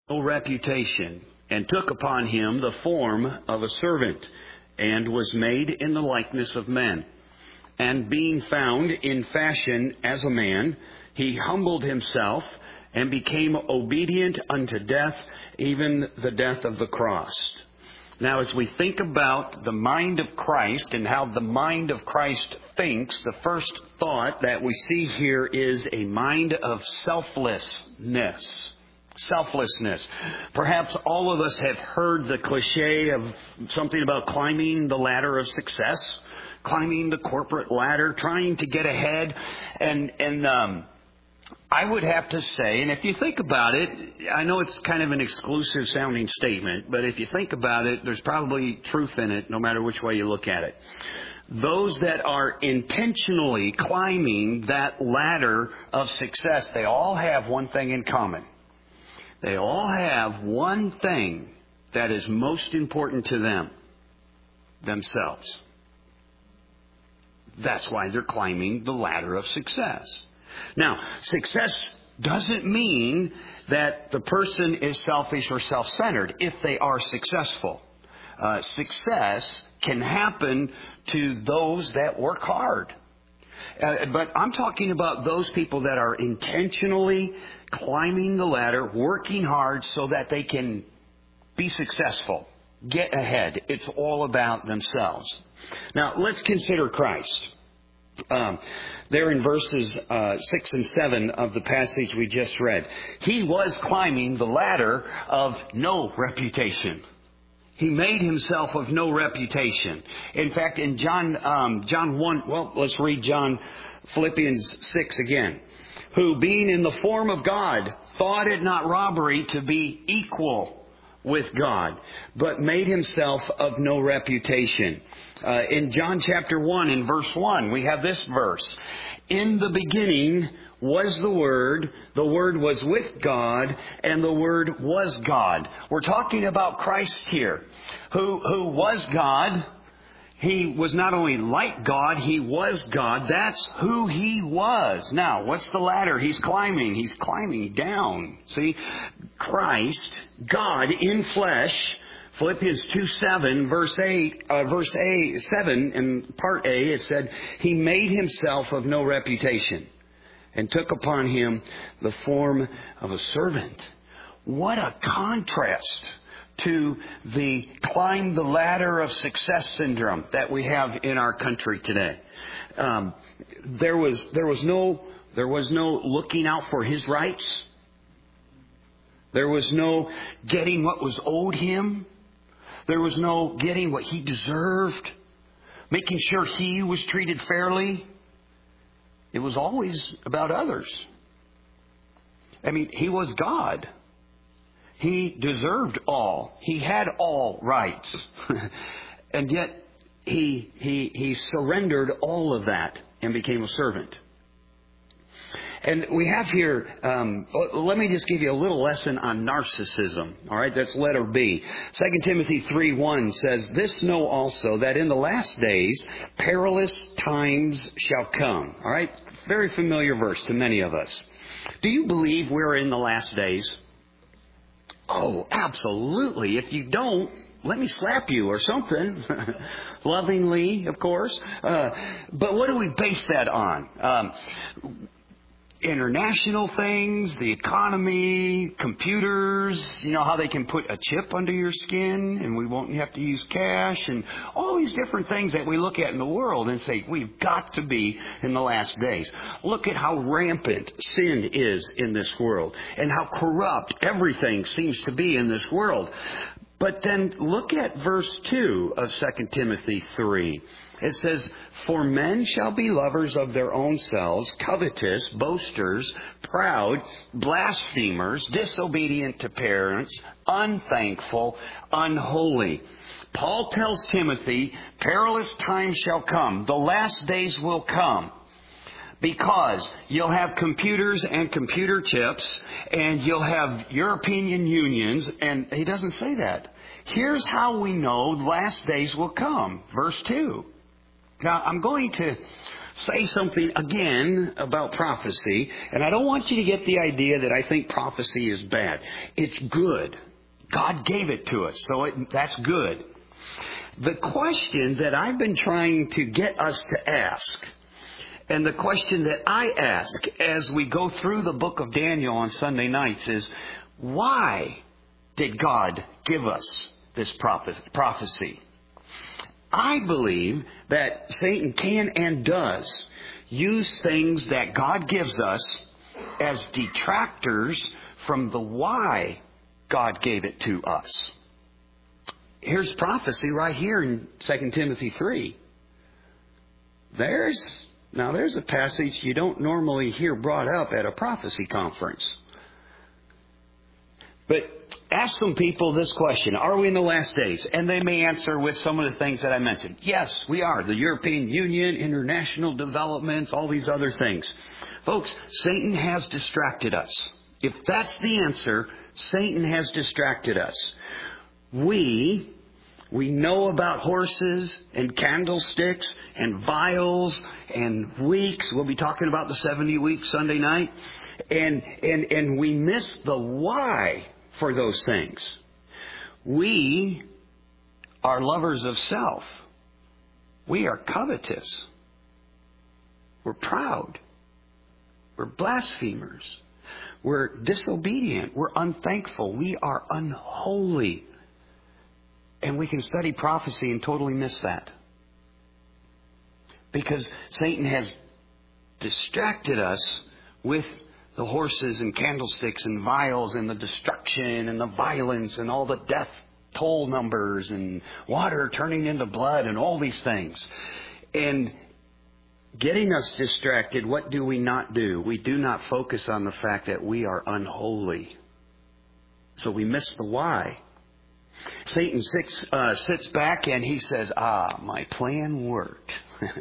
no reputation, and took upon him the form of a servant, and was made in the likeness of men. And being found in fashion as a man, he humbled himself, and became obedient unto death, even the death of the cross. Now, as we think about the mind of Christ and how the mind of Christ thinks, the first thought that we see here is a mind of selflessness. Selflessness. Perhaps all of us have heard the cliche of something about climbing the ladder of success, climbing the corporate ladder, trying to get ahead. And I would have to say, and if you think about it, I know it's kind of an exclusive sounding statement, but if you think about it, there's probably truth in it no matter which way you look at it. Those that are intentionally climbing that ladder of success, they all have one thing in common. They all have one thing that is most important to them: themselves. That's why they're climbing the ladder of success. Now, success doesn't mean that the person is selfish or self-centered if they are successful. Success can happen to those that work hard. But I'm talking about those people that are intentionally climbing the ladder, working hard so that they can be successful, get ahead. It's all about themselves. Now, let's consider Christ. There in verses 6 and 7 of the passage we just read, he was climbing the ladder of no reputation. He made himself of no reputation. In fact, in John 1, well, let's read Philippians 6 again. Who, being in the form of God, thought it not robbery to be equal with God, but made himself of no reputation. In John chapter 1 in verse 1, we have this verse. In the beginning was the Word was with God, and the Word was God. We're talking about Christ here, who was God. He was not only like God, he was God. That's who he was. Now, what's the ladder he's climbing? He's climbing down. See, Christ, God in flesh, Philippians 2:7, verse 7, in part A, it said, he made himself of no reputation and took upon him the form of a servant. What a contrast to the climb the ladder of success syndrome that we have in our country today. There was no looking out for his rights. There was no getting what was owed him. There was no getting what he deserved, making sure he was treated fairly. It was always about others. I mean, he was God. He deserved all. He had all rights. And yet he surrendered all of that and became a servant. And we have here, let me just give you a little lesson on narcissism. All right, that's letter B. 2 Timothy 3:1 says, this know also that in the last days perilous times shall come. All right, very familiar verse to many of us. Do you believe we're in the last days? Oh, absolutely. If you don't, let me slap you or something. Lovingly, of course. But what do we base that on? International things, the economy, computers, you know, how they can put a chip under your skin and we won't have to use cash, and all these different things that we look at in the world and say, we've got to be in the last days. Look at how rampant sin is in this world and how corrupt everything seems to be in this world. But then look at verse 2 of 2 Timothy 3. It says, for men shall be lovers of their own selves, covetous, boasters, proud, blasphemers, disobedient to parents, unthankful, unholy. Paul tells Timothy, perilous times shall come. The last days will come. Because you'll have computers and computer chips, and you'll have European unions, and he doesn't say that. Here's how we know the last days will come. Verse 2. Now, I'm going to say something again about prophecy. And I don't want you to get the idea that I think prophecy is bad. It's good. God gave it to us, so that's good. The question that I've been trying to get us to ask, and the question that I ask as we go through the book of Daniel on Sunday nights is, why did God give us this prophecy? I believe that Satan can and does use things that God gives us as detractors from the why God gave it to us. Here's prophecy right here in 2 Timothy 3. There's a passage you don't normally hear brought up at a prophecy conference. But ask some people this question: are we in the last days? And they may answer with some of the things that I mentioned. Yes, we are. The European Union, international developments, all these other things. Folks, Satan has distracted us. If that's the answer, Satan has distracted us. We know about horses and candlesticks and vials and weeks. We'll be talking about the 70 weeks Sunday night. And we miss the why for those things. We are lovers of self. We are covetous. We're proud. We're blasphemers. We're disobedient. We're unthankful. We are unholy. And we can study prophecy and totally miss that. Because Satan has distracted us with the horses and candlesticks and vials and the destruction and the violence and all the death toll numbers and water turning into blood and all these things. And getting us distracted, what do we not do? We do not focus on the fact that we are unholy. So we miss the why. Satan sits back and he says, my plan worked.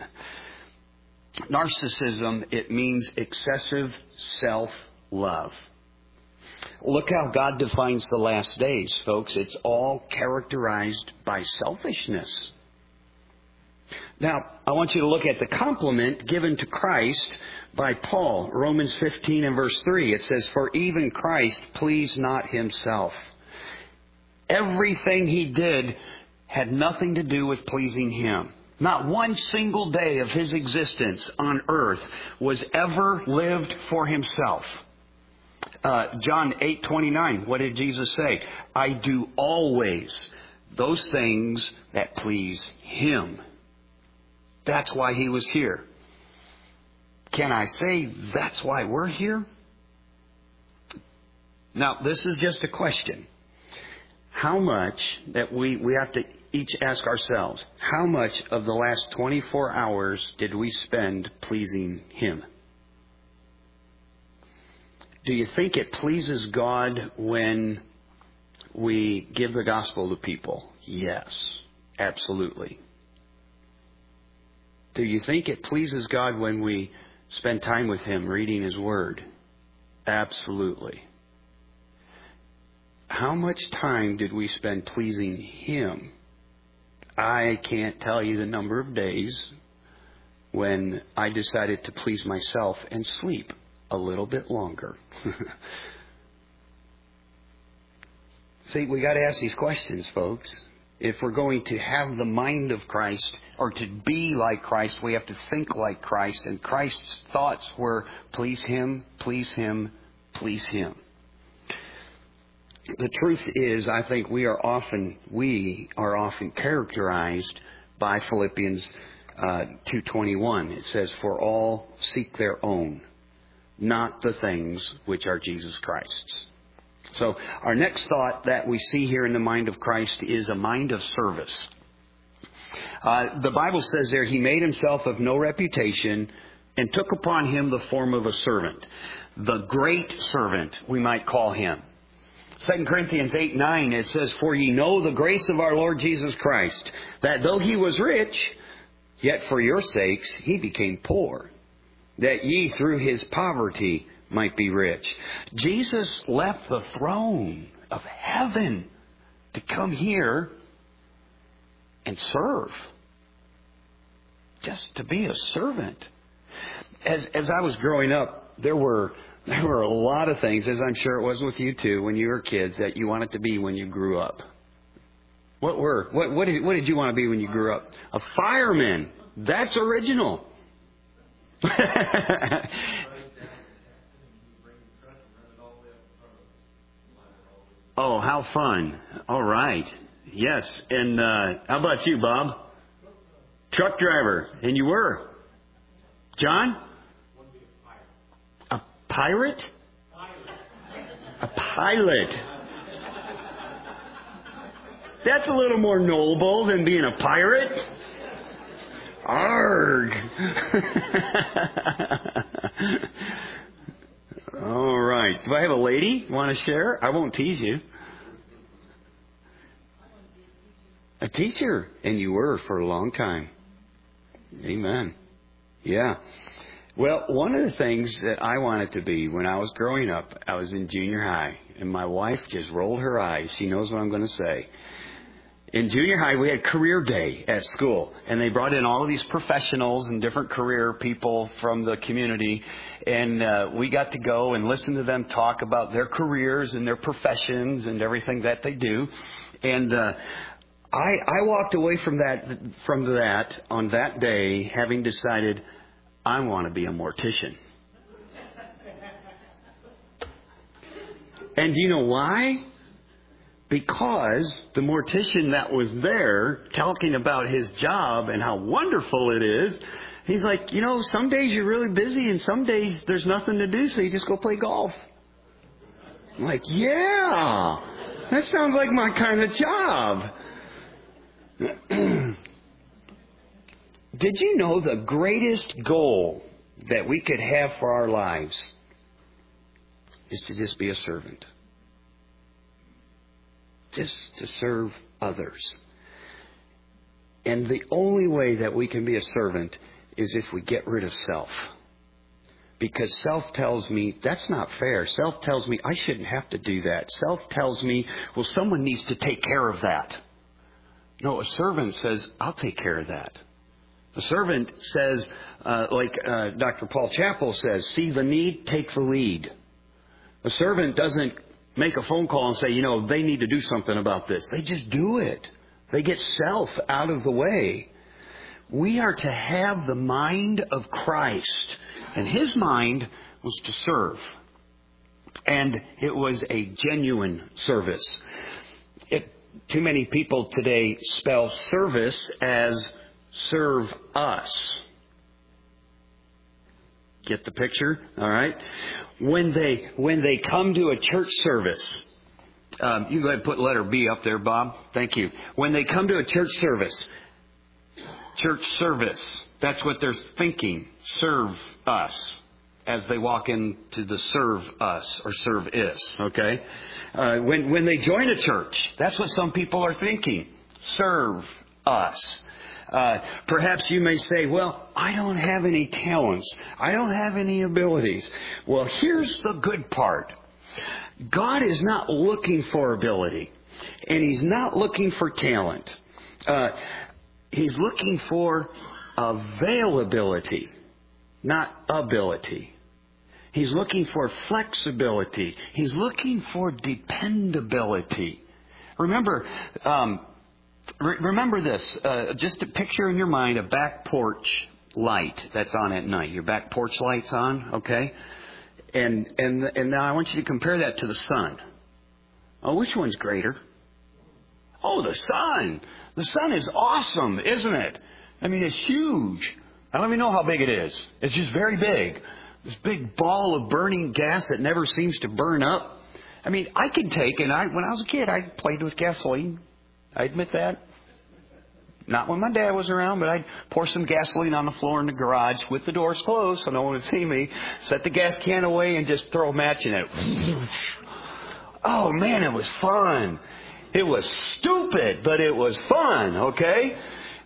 Narcissism, it means excessive self-love. Look how God defines the last days, folks. It's all characterized by selfishness. Now, I want you to look at the compliment given to Christ by Paul. Romans 15 and verse 3. It says, for even Christ pleased not himself. Everything he did had nothing to do with pleasing him. Not one single day of his existence on earth was ever lived for himself. John 8:29, what did Jesus say? I do always those things that please him. That's why he was here. Can I say that's why we're here? Now, this is just a question. How much that we have to each ask ourselves, how much of the last 24 hours did we spend pleasing him? Do you think it pleases God when we give the gospel to people? Yes, absolutely. Do you think it pleases God when we spend time with him reading his word? Absolutely. How much time did we spend pleasing him? I can't tell you the number of days when I decided to please myself and sleep a little bit longer. See, we got to ask these questions, folks. If we're going to have the mind of Christ or to be like Christ, we have to think like Christ. And Christ's thoughts were please him, please him, please him. The truth is, I think we are often characterized by Philippians 2:21. It says, for all seek their own, not the things which are Jesus Christ's. So our next thought that we see here in the mind of Christ is a mind of service. The Bible says there, he made himself of no reputation and took upon him the form of a servant. The great servant, we might call him. 2 Corinthians 8:9, it says, for ye know the grace of our Lord Jesus Christ, that though he was rich, yet for your sakes he became poor, that ye through his poverty might be rich. Jesus left the throne of heaven to come here and serve. Just to be a servant. As I was growing up, there were a lot of things, as I'm sure it was with you too, when you were kids, that you wanted to be when you grew up. What did you want to be when you grew up? A fireman. That's original. Oh, how fun. All right. Yes. And how about you, Bob? Truck driver. And you were? John? A pirate? A pilot. That's a little more noble than being a pirate. Arrgh. All right. Do I have a lady want to share? I won't tease you. A teacher. And you were for a long time. Amen. Yeah. Well, one of the things that I wanted to be when I was growing up, I was in junior high, and my wife just rolled her eyes. She knows what I'm going to say. In junior high, we had career day at school, and they brought in all of these professionals and different career people from the community, and we got to go and listen to them talk about their careers and their professions and everything that they do. And I walked away from that on that day, having decided I want to be a mortician. And do you know why? Because the mortician that was there talking about his job and how wonderful it is, he's like, some days you're really busy and some days there's nothing to do, so you just go play golf. I'm like, yeah, that sounds like my kind of job. Did you know the greatest goal that we could have for our lives is to just be a servant? Just to serve others. And the only way that we can be a servant is if we get rid of self. Because self tells me, that's not fair. Self tells me, I shouldn't have to do that. Self tells me, well, someone needs to take care of that. No, a servant says, I'll take care of that. A servant says, like Dr. Paul Chappell says, see the need, take the lead. A servant doesn't make a phone call and say, they need to do something about this. They just do it. They get self out of the way. We are to have the mind of Christ. And His mind was to serve. And it was a genuine service. Too many people today spell service as serve us. Get the picture? All right. When they come to a church service, you go ahead and put letter B up there, Bob. Thank you. When they come to a church service, that's what they're thinking. Serve us. As they walk into the serve us or serve is. Okay. When they join a church, that's what some people are thinking. Serve us. Perhaps you may say, well, I don't have any talents. I don't have any abilities. Well, here's the good part. God is not looking for ability. And He's not looking for talent. He's looking for availability, not ability. He's looking for flexibility. He's looking for dependability. Remember this. Just to picture in your mind a back porch light that's on at night. Your back porch light's on, okay? And now I want you to compare that to the sun. Oh, which one's greater? Oh, the sun. The sun is awesome, isn't it? I mean, it's huge. I don't even know how big it is. It's just very big. This big ball of burning gas that never seems to burn up. I mean, I could take, when I was a kid, I played with gasoline. I admit that. Not when my dad was around, but I'd pour some gasoline on the floor in the garage with the doors closed so no one would see me. Set the gas can away and just throw a match in it. Oh, man, it was fun. It was stupid, but it was fun, okay?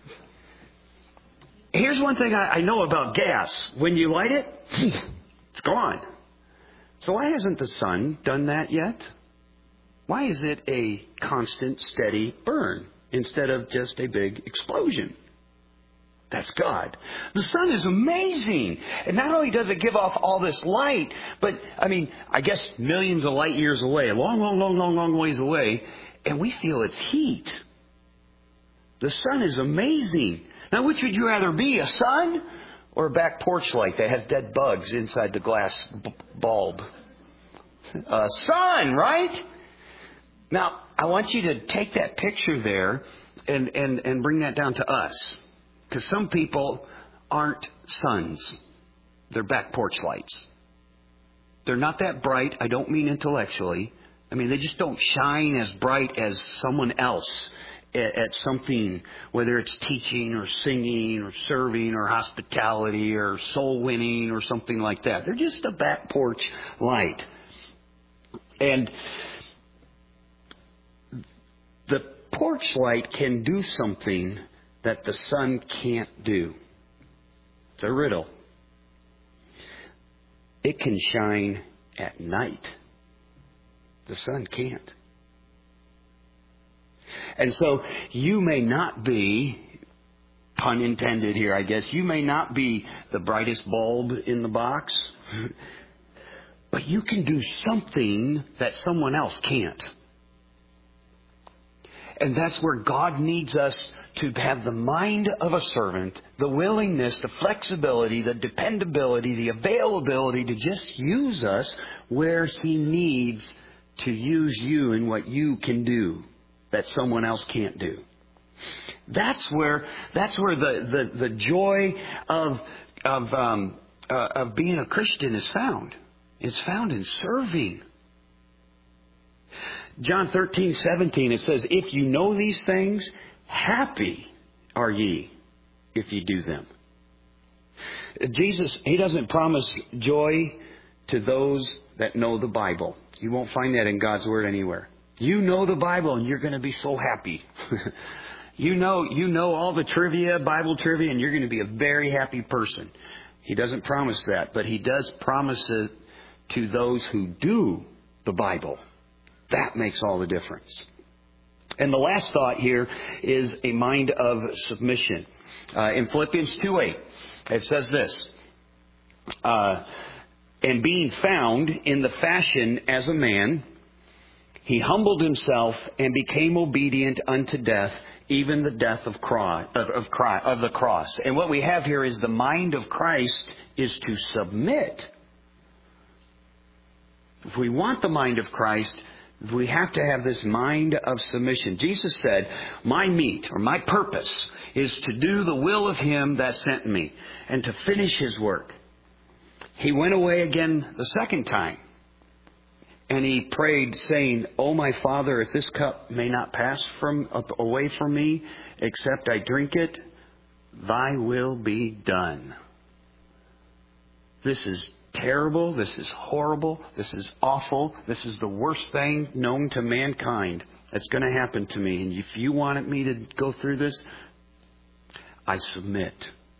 Here's one thing I know about gas. When you light it, it's gone. So why hasn't the sun done that yet? Why is it a constant, steady burn instead of just a big explosion? That's God. The sun is amazing. And not only does it give off all this light, but, I guess millions of light years away, a long ways away, and we feel its heat. The sun is amazing. Now, which would you rather be, a sun or a back porch light that has dead bugs inside the glass bulb? A sun, right? Now, I want you to take that picture there and bring that down to us. Because some people aren't suns. They're back porch lights. They're not that bright. I don't mean intellectually. They just don't shine as bright as someone else at something, whether it's teaching or singing or serving or hospitality or soul winning or something like that. They're just a back porch light. And the porch light can do something that the sun can't do. It's a riddle. It can shine at night. The sun can't. And so you may not be, pun intended here, I guess, you may not be the brightest bulb in the box, but you can do something that someone else can't. And that's where God needs us to have the mind of a servant, the willingness, the flexibility, the dependability, the availability to just use us where He needs to use you in what you can do that someone else can't do. That's where the joy of being a Christian is found. It's found in serving. John 13:17, it says, if you know these things, happy are ye if you do them. Jesus, He doesn't promise joy to those that know the Bible. You won't find that in God's Word anywhere. You know the Bible and you're going to be so happy. You know all the trivia, Bible trivia, and you're going to be a very happy person. He doesn't promise that, but He does promise it to those who do the Bible. That makes all the difference. And the last thought here is a mind of submission. In Philippians 2:8, it says this, and being found in the fashion as a man, He humbled Himself and became obedient unto death, even the death of the cross. And what we have here is the mind of Christ is to submit. If we want the mind of Christ, we have to have this mind of submission. Jesus said, my meat or my purpose is to do the will of Him that sent me and to finish His work. He went away again the second time. And He prayed, saying, O my Father, if this cup may not pass away from me, except I drink it, Thy will be done. This is terrible. This is horrible. This is awful. This is the worst thing known to mankind that's going to happen to me. And if you wanted me to go through this, I submit.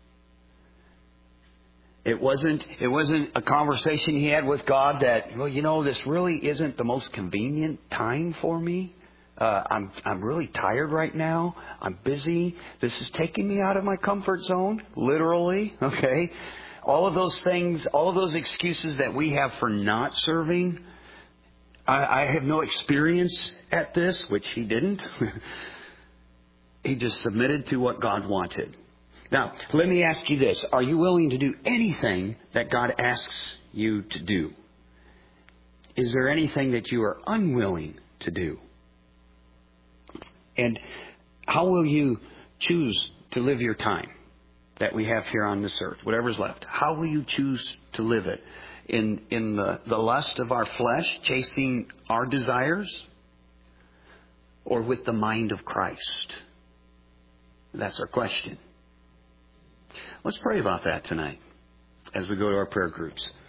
It wasn't a conversation He had with God that, this really isn't the most convenient time for me. I'm really tired right now. I'm busy. This is taking me out of my comfort zone, literally. Okay. All of those things, all of those excuses that we have for not serving, I have no experience at this, which He didn't. He just submitted to what God wanted. Now, let me ask you this. Are you willing to do anything that God asks you to do? Is there anything that you are unwilling to do? And how will you choose to live your time that we have here on this earth, whatever's left? How will you choose to live it? In the lust of our flesh, chasing our desires? Or with the mind of Christ? That's our question. Let's pray about that tonight as we go to our prayer groups.